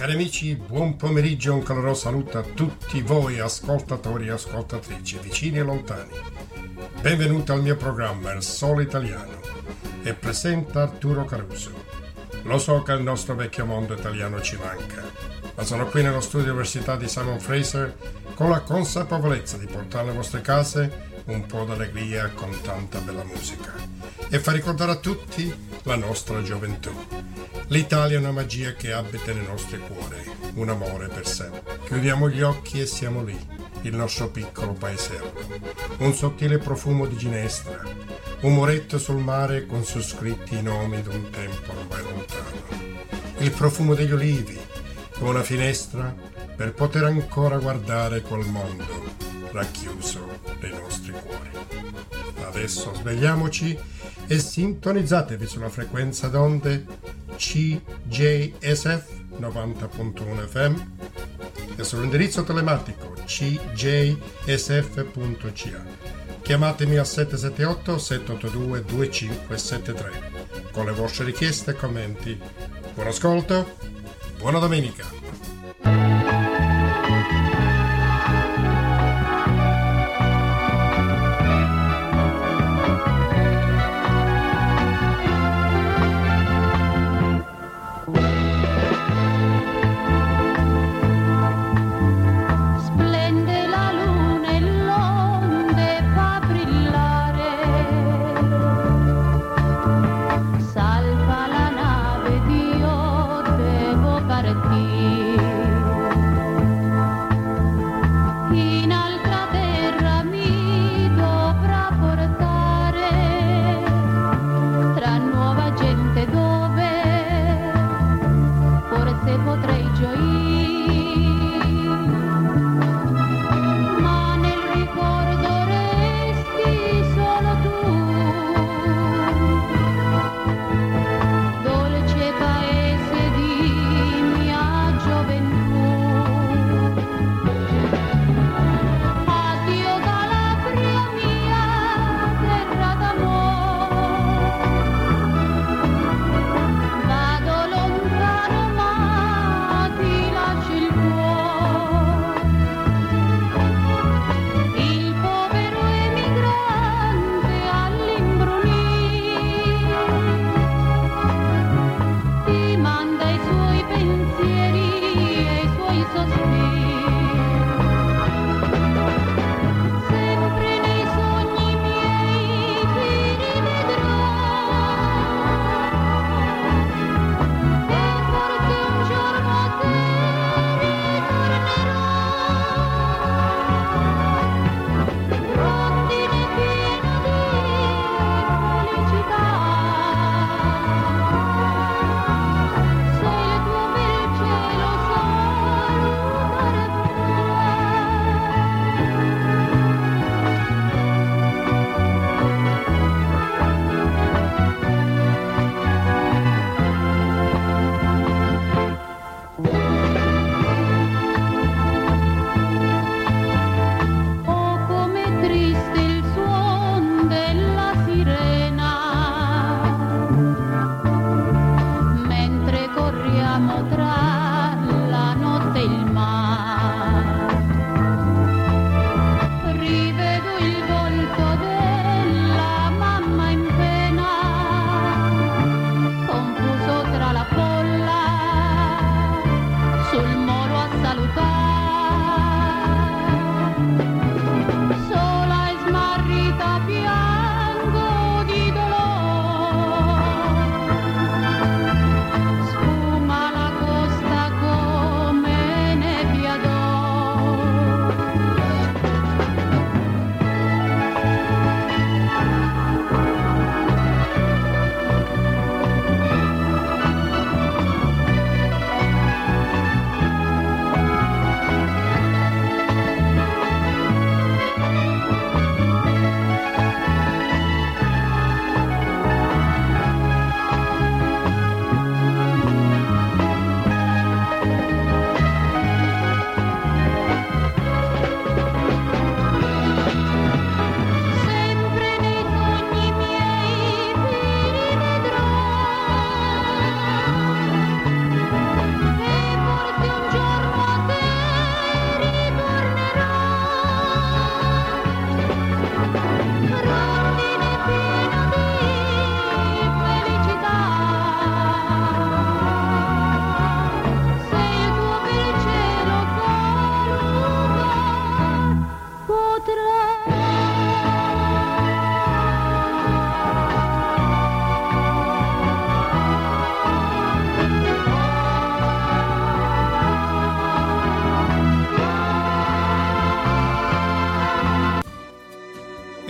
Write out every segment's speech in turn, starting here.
Cari amici, buon pomeriggio, un caloroso saluto a tutti voi ascoltatori e ascoltatrici, vicini e lontani. Benvenuti al mio programma Il Sole Italiano e presenta Arturo Caruso. Lo so che il nostro vecchio mondo italiano ci manca, ma sono qui nello studio Università di Simon Fraser con la consapevolezza di portare alle vostre case un po' d'allegria con tanta bella musica e far ricordare a tutti la nostra gioventù. L'Italia è una magia che abita nei nostri cuori, un amore per sempre. Chiudiamo gli occhi e siamo lì, il nostro piccolo paesello. Un sottile profumo di ginestra, un muretto sul mare con su scritti i nomi d'un tempo ormai lontano. Il profumo degli olivi, una finestra per poter ancora guardare quel mondo racchiuso nei nostri cuori. Adesso svegliamoci e sintonizzatevi sulla frequenza d'onde CJSF 90.1 FM e sull'indirizzo telematico cjsf.ca. Chiamatemi al 778-782-2573 con le vostre richieste e commenti. Buon ascolto, buona domenica! Vado lontano ma ti lascio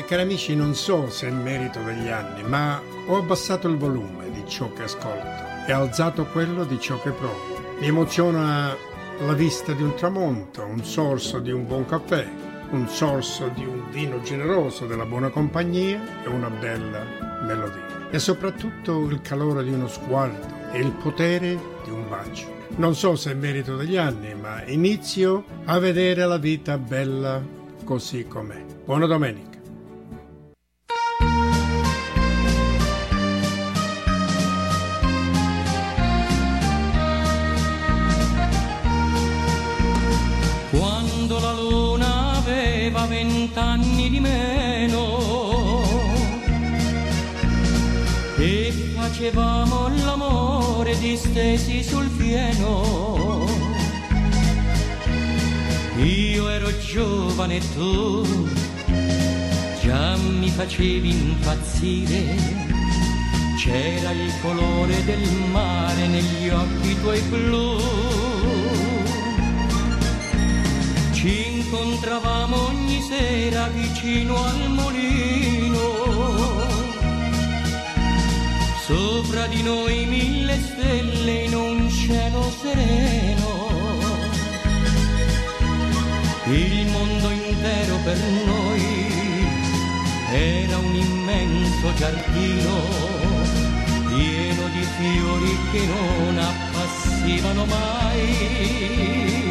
cari amici, non so se è merito degli anni, ma ho abbassato il volume di ciò che ascolto e alzato quello di ciò che provo. Mi emoziona la vista di un tramonto, un sorso di un buon caffè, un sorso di un vino generoso della buona compagnia e una bella melodia. E soprattutto il calore di uno sguardo e il potere di un bacio. Non so se è merito degli anni, ma inizio a vedere la vita bella così com'è. Buona domenica. Quando la luna aveva 20 anni di meno e facevamo l'amore distesi sul fieno, io ero giovane e tu già mi facevi impazzire, c'era il colore del mare negli occhi tuoi blu. Ci incontravamo ogni sera vicino al mulino, sopra di noi 1000 stelle in un cielo sereno. Il mondo intero per noi era un immenso giardino, pieno di fiori che non appassivano mai.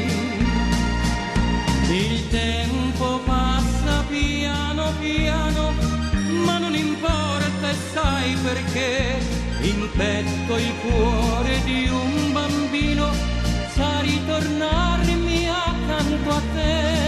Il tempo passa piano piano, ma non importa, e sai perché? In petto il cuore di un bambino sa ritornarmi accanto a te.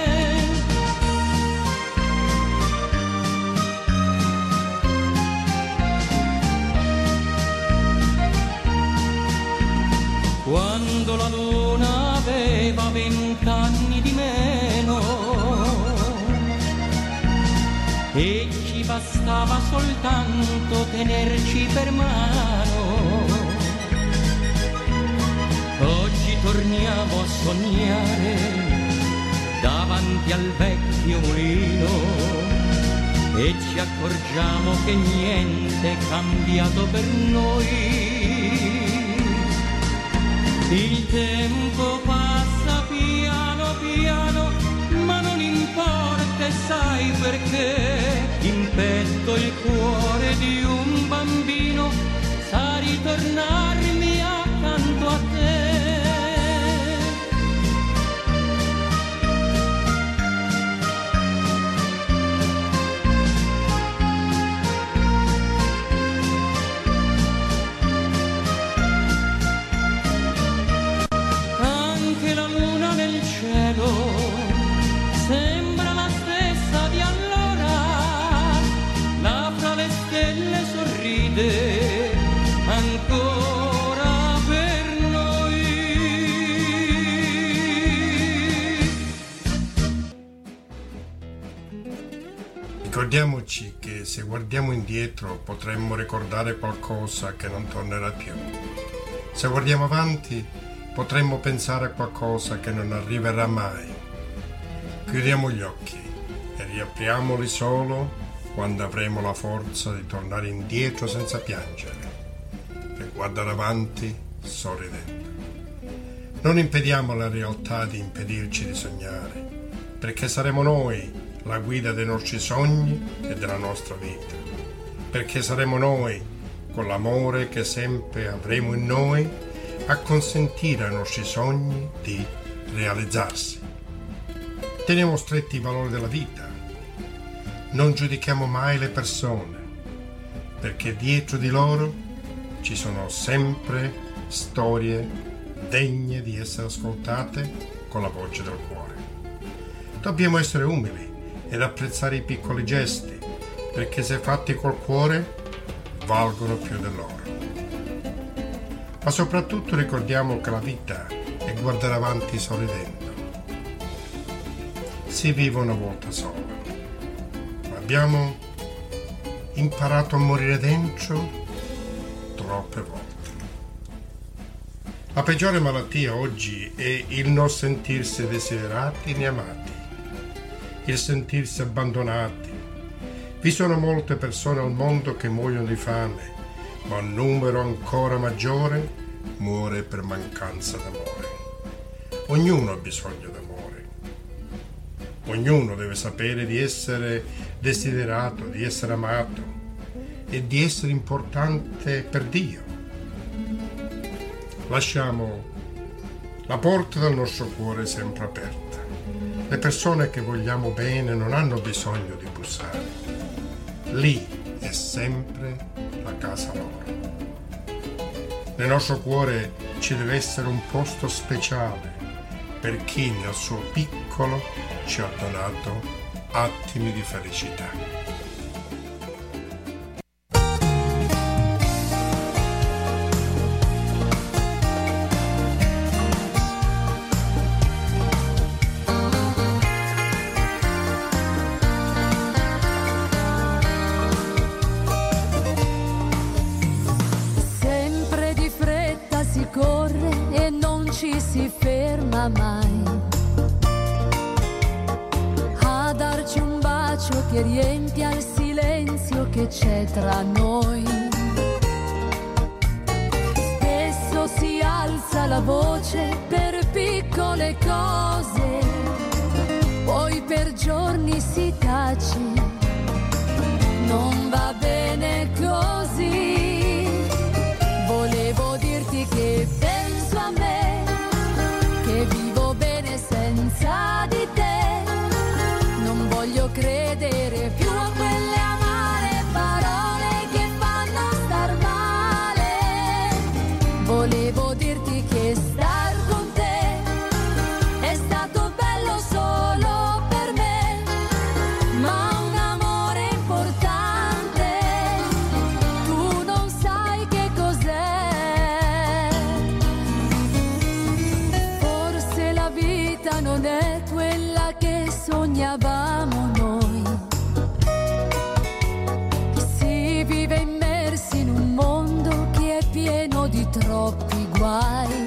Quando la luna aveva 20 anni di meno e ci bastava soltanto tenerci per mano, oggi torniamo a sognare davanti al vecchio mulino e ci accorgiamo che niente è cambiato per noi. Il tempo passa piano piano, ma non importa, e sai perché? In petto il cuore di un bambino sa ritornarmi accanto a te. Sembra la stessa di allora, là fra le stelle sorride ancora per noi. Ricordiamoci che se guardiamo indietro potremmo ricordare qualcosa che non tornerà più. Se guardiamo avanti potremmo pensare a qualcosa che non arriverà mai. Chiudiamo gli occhi e riapriamoli solo quando avremo la forza di tornare indietro senza piangere e guardare avanti sorridendo. Non impediamo alla realtà di impedirci di sognare, perché saremo noi la guida dei nostri sogni e della nostra vita, perché saremo noi, con l'amore che sempre avremo in noi, a consentire ai nostri sogni di realizzarsi. Teniamo stretti i valori della vita. Non giudichiamo mai le persone, perché dietro di loro ci sono sempre storie degne di essere ascoltate con la voce del cuore. Dobbiamo essere umili ed apprezzare i piccoli gesti, perché se fatti col cuore valgono più dell'oro. Ma soprattutto ricordiamo che la vita è guardare avanti sorridendo. Si vive una volta sola, ma abbiamo imparato a morire dentro troppe volte. La peggiore malattia oggi è il non sentirsi desiderati né amati, il sentirsi abbandonati, Vi sono molte persone al mondo che muoiono di fame, ma un numero ancora maggiore muore per mancanza d'amore. Ognuno ha bisogno d'amore. Ognuno deve sapere di essere desiderato, di essere amato e di essere importante per Dio. Lasciamo la porta del nostro cuore sempre aperta. Le persone che vogliamo bene non hanno bisogno di bussare. Lì è sempre la casa loro. Nel nostro cuore ci deve essere un posto speciale per chi nel suo piccolo ci ha donato attimi di felicità. Si ferma mai a darci un bacio che riempia il silenzio che c'è tra noi. Spesso si alza la voce per piccole cose, poi per giorni si tace. Non va bene così. Volevo dirti che penso a me, che vivo bene senza di te. Non voglio credere più a quelle amare parole che fanno star male. Volevo dirti che star con te è stato bello solo per me, ma un amore importante tu non sai che cos'è. Non è quella che sognavamo noi. Si vive immersi in un mondo che è pieno di troppi guai.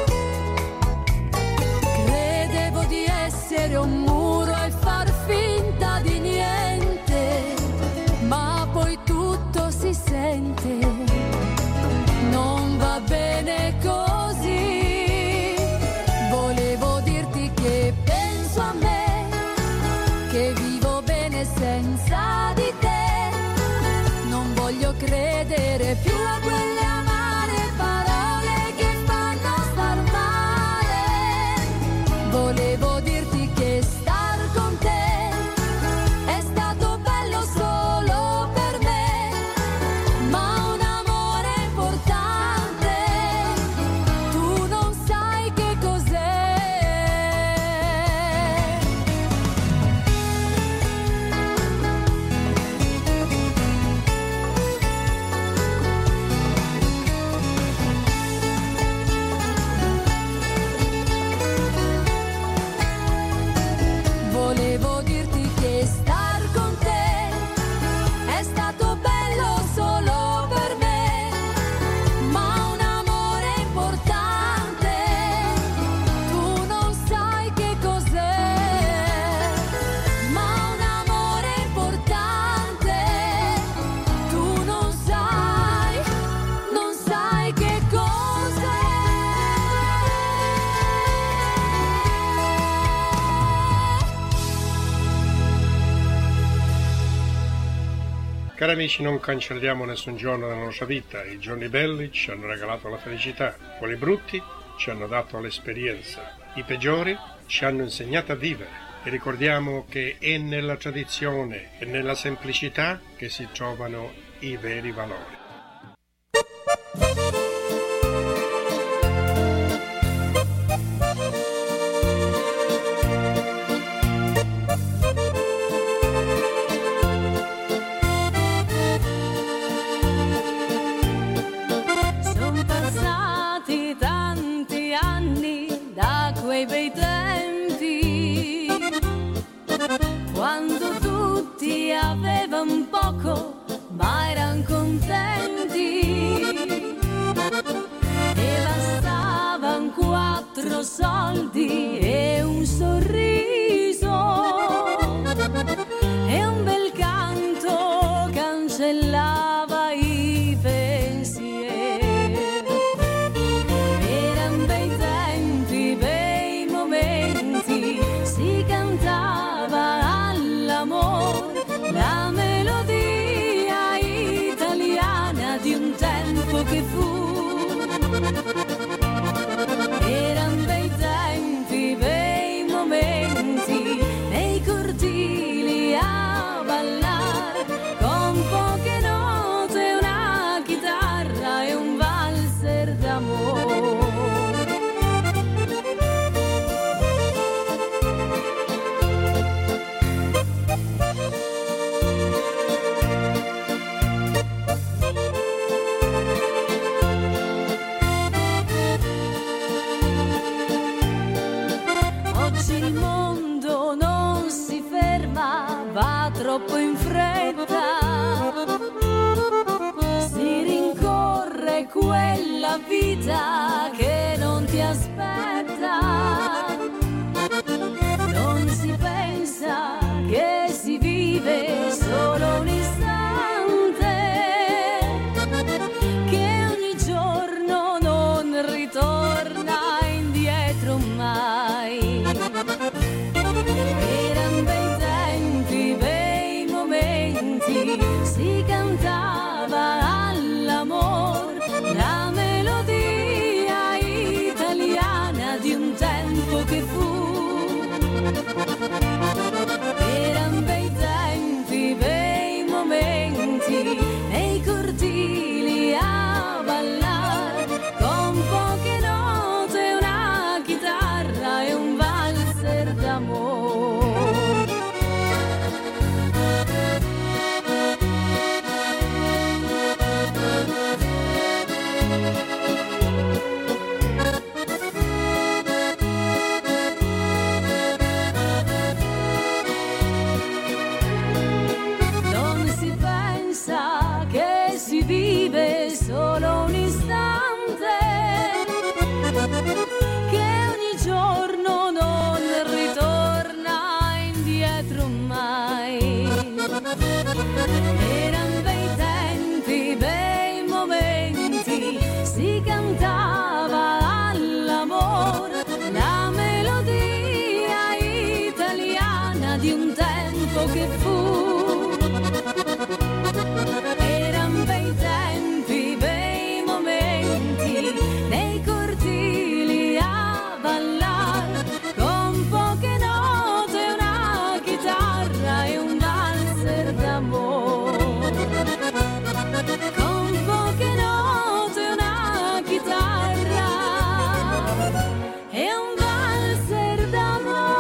Credevo di essere un muro e far finta di niente, ma poi tutto si sente. Non va bene così. Che penso a me, che vivo bene senza di te. Non voglio credere più a quelle amare parole che fanno star male. Volevo dirti che star con te è stato bello solo per me, ma un amore importante tu non sai che cos'è. Volevo dirti che star con te è stato bello solo per me, ma un amore importante tu non sai che cos'è. Ma un amore importante tu non sai che cos'è. Cari amici, non cancelliamo nessun giorno della nostra vita. I giorni belli ci hanno regalato la felicità, quelli brutti ci hanno dato l'esperienza, i peggiori ci hanno insegnato a vivere. E ricordiamo che è nella tradizione e nella semplicità che si trovano i veri valori. Quei bei tempi, quando tutti avevano poco ma erano contenti e bastavano 4 soldi e un sorriso e un bel canto troppo in fretta, si rincorre quella vita che non ti aspetta, non si pensa che si vive solo un istante, che ogni giorno non ritorna indietro mai. Eran bei tempi, bei momenti, si cantava all'amor la melodia italiana di un tempo che fu. Eran bei tempi, bei momenti, nei cortili a ballar con poche note, una chitarra e un valzer d'amore. Non si pensa che si vive solo un istante, che ogni giorno non ritorna indietro mai. Eran bei tempi, bei momenti, si cantava all'amor la melodia italiana di un tempo che fu. Eran bei tempi, bei momenti, nei cortili a ballar con poche note, una chitarra e un valzer d'amor. Con poche note, una chitarra e un valzer d'amor.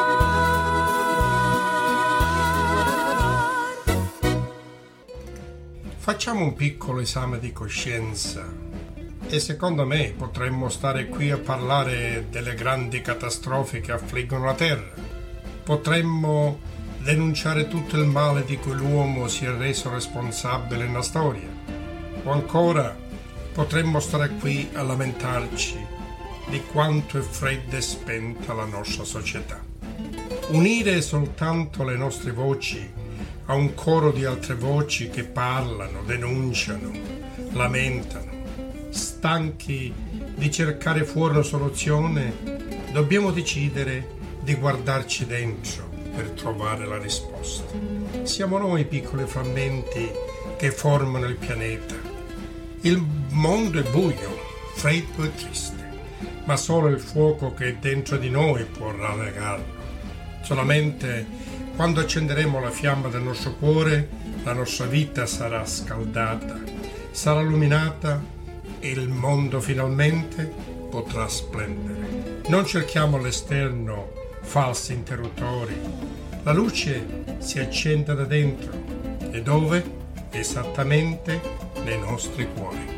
Facciamo un piccolo esame di coscienza e secondo me potremmo stare qui a parlare delle grandi catastrofi che affliggono la Terra. Potremmo denunciare tutto il male di cui l'uomo si è reso responsabile nella storia. O ancora potremmo stare qui a lamentarci di quanto è fredda e spenta la nostra società. Unire soltanto le nostre voci a un coro di altre voci che parlano, denunciano, lamentano, stanchi di cercare fuori una soluzione, dobbiamo decidere di guardarci dentro per trovare la risposta. Siamo noi piccoli frammenti che formano il pianeta. Il mondo è buio, freddo e triste, ma solo il fuoco che è dentro di noi può rallegarlo. Solamente quando accenderemo la fiamma del nostro cuore, la nostra vita sarà scaldata, sarà illuminata e il mondo finalmente potrà splendere. Non cerchiamo all'esterno falsi interruttori. La luce si accende da dentro. E dove? Esattamente nei nostri cuori.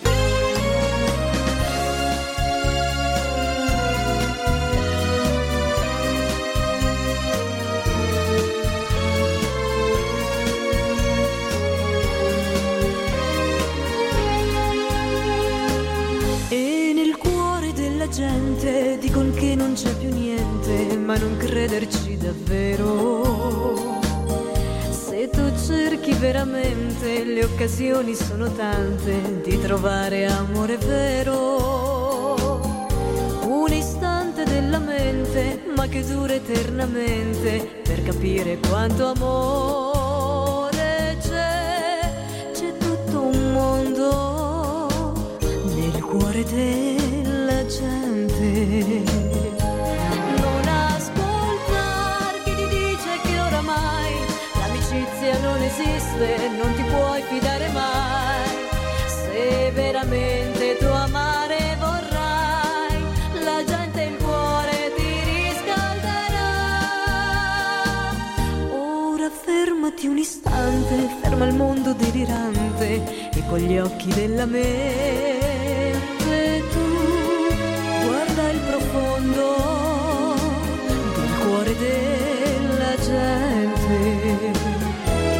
Gente dicono che non c'è più niente, ma non crederci davvero. Se tu cerchi veramente, le occasioni sono tante di trovare amore vero. Un istante della mente, ma che dura eternamente, per capire quanto amore c'è. C'è tutto un mondo nel cuore della gente. Non ascoltar chi ti dice che oramai l'amicizia non esiste, non ti puoi fidare mai. Se veramente tu amare vorrai, la gente e il cuore ti riscalderà. Ora fermati un istante, ferma il mondo delirante e con gli occhi della mente tu guarda il profondo del cuore della gente.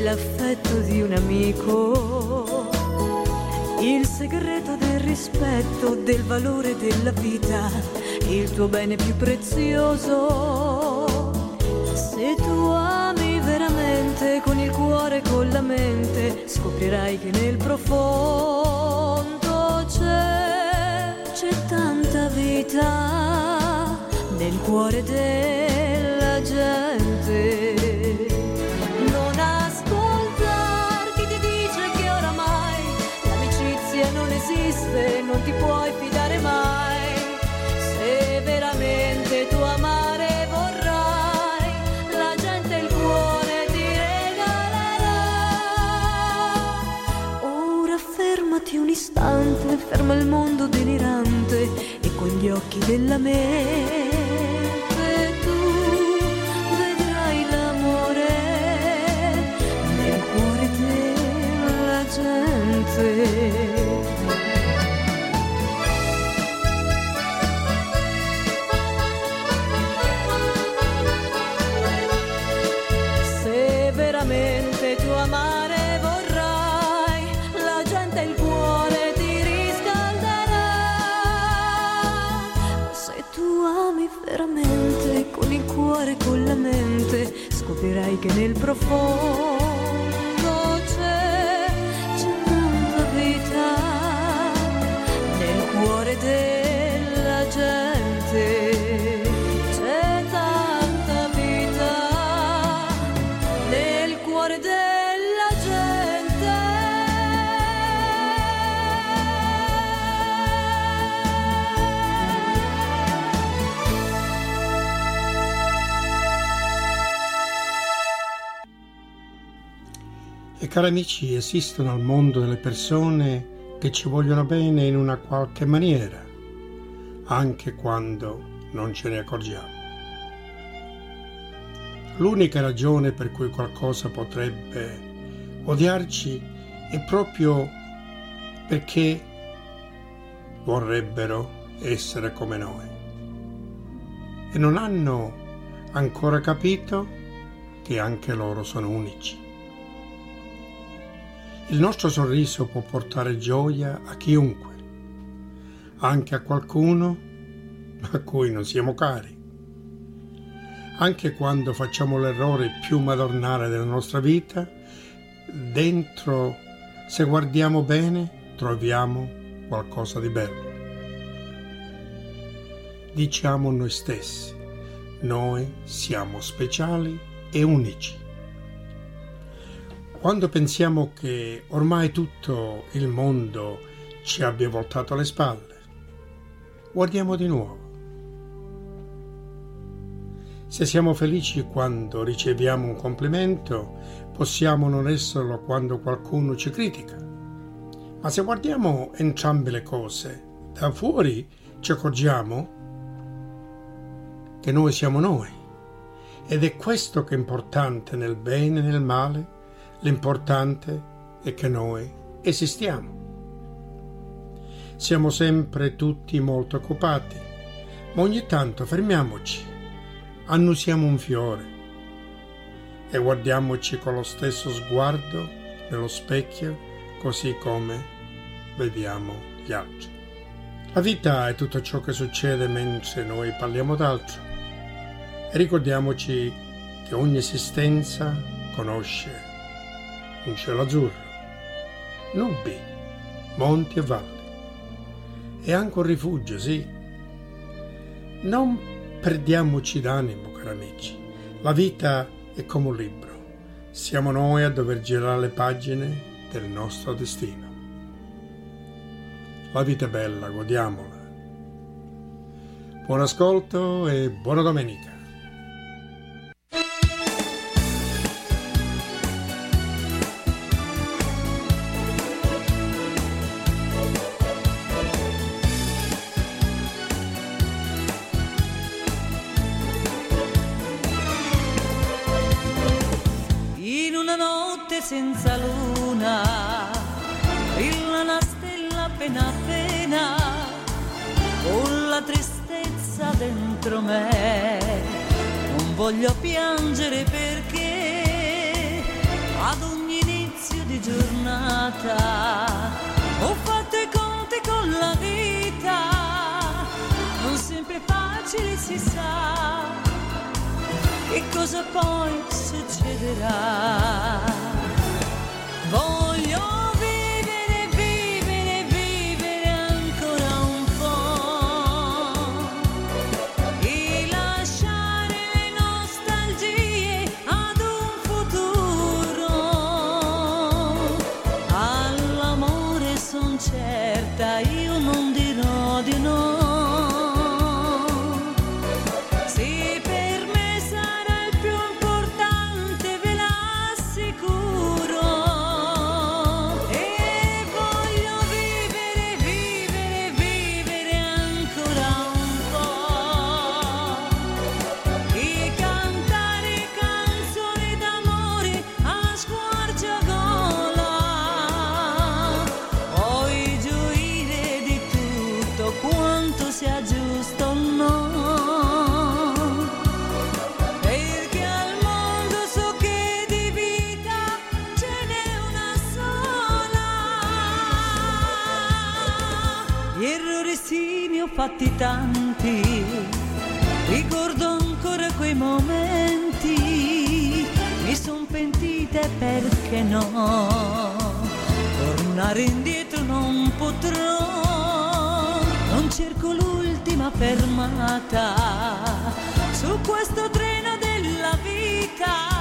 l'affetto di un amico, il segreto del rispetto, del valore della vita, il tuo bene più prezioso. Se tu ami veramente con il cuore e con la mente, scoprirai che nel profondo c'è tanta vita nel cuore della gente. Non ascoltar chi ti dice che oramai l'amicizia non esiste, non ti puoi fidare mai. Se veramente tu amare vorrai, la gente il cuore ti regalerà. Ora fermati un istante, ferma il mondo delirante e con gli occhi della mente tu vedrai l'amore nel cuore della gente. Se veramente tu amare vorrai, la gente il cuore ti riscalderà. Se tu ami veramente con il cuore e con la mente, scoprirai che nel profondo c'è tanta vita nel cuore della gente. C'è tanta vita nel cuore della gente. E cari amici, esistono al mondo delle persone che ci vogliono bene in una qualche maniera, anche quando non ce ne accorgiamo. L'unica ragione per cui qualcosa potrebbe odiarci è proprio perché vorrebbero essere come noi e non hanno ancora capito che anche loro sono unici. Il nostro sorriso può portare gioia a chiunque, anche a qualcuno a cui non siamo cari. Anche quando facciamo l'errore più madornale della nostra vita, dentro, se guardiamo bene, troviamo qualcosa di bello. Diciamo noi stessi, noi siamo speciali e unici. Quando pensiamo che ormai tutto il mondo ci abbia voltato le spalle, guardiamo di nuovo. Se siamo felici quando riceviamo un complimento, possiamo non esserlo quando qualcuno ci critica. Ma se guardiamo entrambe le cose, da fuori ci accorgiamo che noi siamo noi. Ed è questo che è importante nel bene e nel male. L'importante è che noi esistiamo. Siamo sempre tutti molto occupati, ma ogni tanto fermiamoci, annusiamo un fiore e guardiamoci con lo stesso sguardo nello specchio, così come vediamo gli altri. La vita è tutto ciò che succede mentre noi parliamo d'altro e ricordiamoci che ogni esistenza conosce un cielo azzurro, nubi, monti e valli e anche un rifugio, sì. Non perdiamoci d'animo, cari amici. La vita è come un libro. Siamo noi a dover girare le pagine del nostro destino. La vita è bella, godiamola. Buon ascolto e buona domenica. Senza luna, brilla una stella appena appena, con la tristezza dentro me, non voglio piangere perché ad un giornata, ho fatto i conti con la vita, non sempre facile si sa che cosa poi succederà. Voglio vivere, vivere, vivere ancora un po' e lasciare le nostalgie ad un futuro. All'amore son certa, io non dirò di no. Fatti tanti, ricordo ancora quei momenti, mi son pentita e perché no, tornare indietro non potrò, non cerco l'ultima fermata su questo treno della vita.